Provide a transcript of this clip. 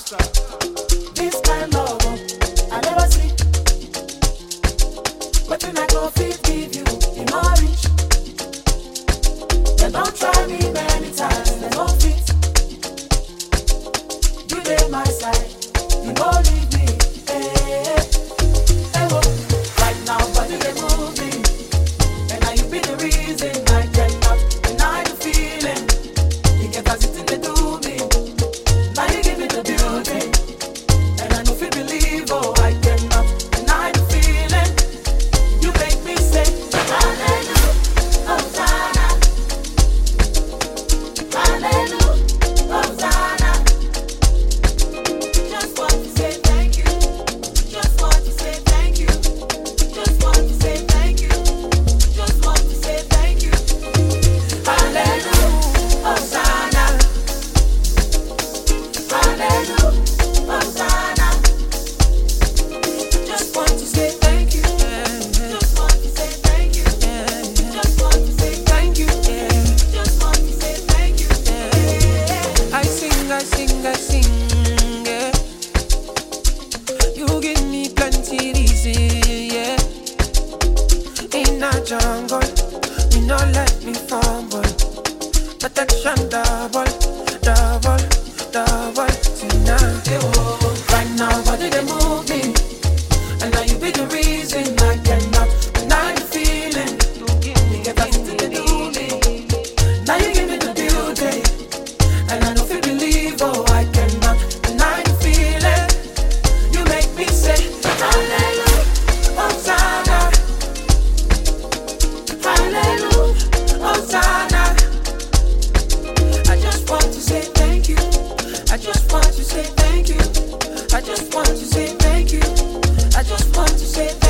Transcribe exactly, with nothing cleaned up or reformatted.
This kind of love I never see. But when I go fit give you, you know I reach. They don't try me many times, they don't fit. You dey my side, you know leave me. Hey, hey, hey, whoa. Right now, body they move me, and now you be the reason I cannot deny the feeling. You get as it in they do me. Now you give me the beauty, and I know if you believe, oh I cannot deny the feeling. You make me say, Hallelujah, Hosanna, Hallelujah, Hosanna. Just want to say thank you. Just want to say thank you. Just want to say thank you. Just want to say thank you. Hallelujah, Hosanna. Hallelujah, Hosanna. Just want to say thank you. Just want to say thank you. Just want to say thank you. Just want to say thank you. I sing, I sing, I sing, yeah. You give me plenty reason, yeah. In a jungle, you know let me fumble. Protection double, double, double tonight. Hey, whoa. Right now, body they move me, and now you be the reason I cannot deny the feeling. You get us to the do me. Now you give me the beauty, and I know if you believe, oh I cannot deny the feeling. You make me say, Hallelujah, Hosanna, Hallelujah, Hosanna. I just want to say thank you. I just want to say thank you. I just want to say thank you. I just want to say